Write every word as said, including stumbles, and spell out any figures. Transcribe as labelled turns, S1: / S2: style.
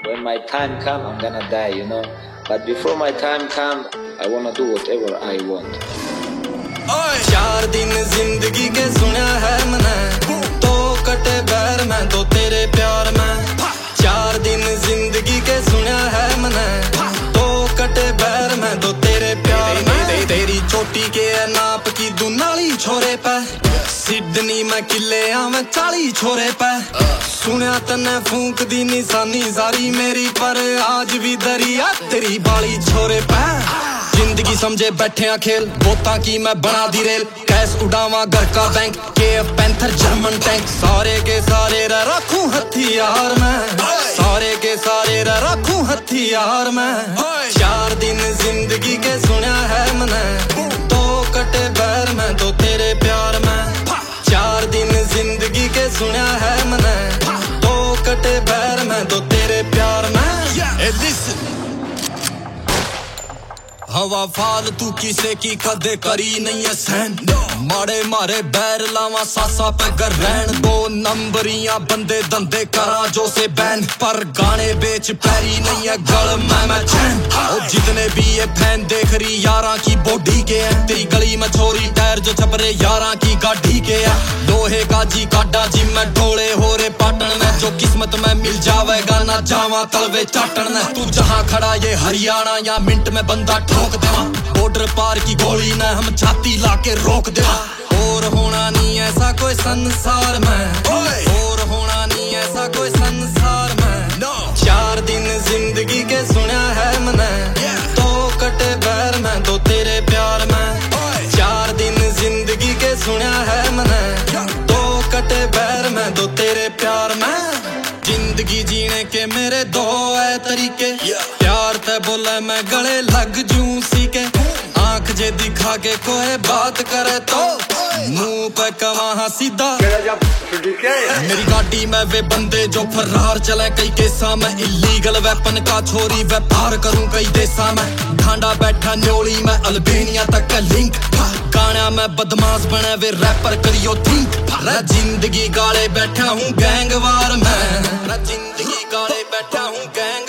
S1: when my time come, I'm gonna die, you know. But before my time come, I wanna do whatever I want.
S2: चार दिन जिंदगी के सुना है मैंने, तो कटे बैर मैं तो तेरे प्यार में। चार दिन जिंदगी के सुना है मैंने, तो कटे बैर मैं तो तेरे प्यार में। तेरी चोटी के नाप की दुनाली छोरे पे, सिडनी में किले आवे चाली छोरे पे। सुनिया तन्ने फूंक दी निशानी सारी मेरी, पर आज भी दरिया तेरी बाली छोरे पे। जिंदगी समझे बैठे आ खेल, बोता की मैं बना दी रेल। कैश उड़ावा घर का bank, KF Panther German tank. सारे के सारे रखूं हथियार में, सारे के सारे रखूं हथियार में। चार दिन जिंदगी के सुना है मैंने, तो कटे बैर में तो तेरे प्यार में। चार दिन जिंदगी के सुना है मैंने, तो कटे बैर में तो तेरे प्यार में। Hey, listen. हवा फालतू किसे की कदे करी नहीं है सहन, मारे मारे बैर लावा सासा पे कर रहन। दो नंबरियां बंदे धंधे करा जो से बैन, पर गाने बेच पैरी नहीं है गल मैं मैं चैन। और जितने भी ये फैन देख रही यारा की बॉडी के हैं, तेरी गली में छोरी टायर जो छपरे यारा की गाड़ी के है। लोहे का जी काटा जी मैं ढोले हो रे पाटन में, जो किस्मत में मिल जावेगा ना जावा तलवे चाटन में। तू जहाँ खड़ा ये हरियाणा या मिंट में बंदा ठोक देवा, बॉर्डर पार की गोली न हम छाती लाके रोक देवा। और होना नहीं ऐसा कोई संसार में, और होना नहीं ऐसा कोई संसार में। चार दिन जिंदगी के सुना है मैंने, तो कटे बैर में तो तेरे प्यार में। चार दिन जिंदगी के सुना है मैंने, तो कटे बैर में तो तेरे प्यार में। जिंदगी जीने के मेरे दो है तरीके, प्यार ते बोले मैं गले लग जूं सी के। आंख जे दिखा के कोई बात करे तो मुंह पे कवा सीधा। मेरी गाड़ी में वे बंदे जो फरार चले कई केसा में, इलीगल वेपन का छोरी व्यापार करूं कई देशा में। ढांडा बैठा न्योली में अल्बेनिया तक का लिंक, गाना में बदमाश बने वे रैपर करियो थिंक। जिंदगी गाले बैठा हूँ गैंगवार में, जिंदगी गाले बैठा हूँ गैंग